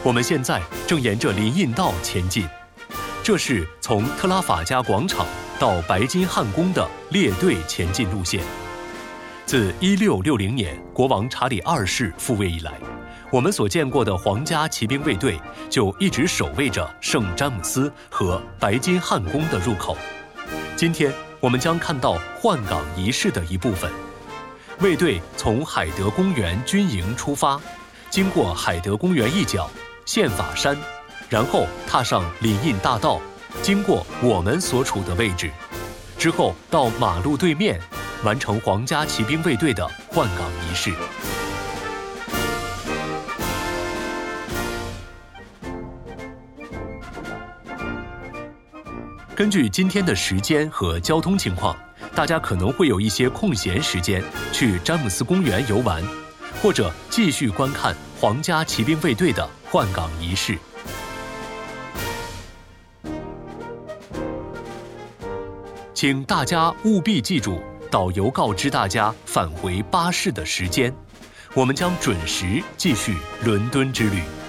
我们现在正沿着林荫道前进，这是从特拉法加广场到白金汉宫的列队前进路线。自1660年国王查理2世复位以来，我们所见过的皇家骑兵卫队就一直守卫着圣詹姆斯和白金汉宫的入口。今天我们将看到换岗仪式的一部分。卫队从海德公园军营出发，经过海德公园一角、宪法山，然后踏上林荫大道，经过我们所处的位置，之后到马路对面，完成皇家骑兵卫队的换岗仪式。根据今天的时间和交通情况，大家可能会有一些空闲时间去詹姆斯公园游玩，或者继续观看皇家骑兵卫队的换岗仪式。请大家务必记住导游告知大家返回巴士的时间，我们将准时继续伦敦之旅。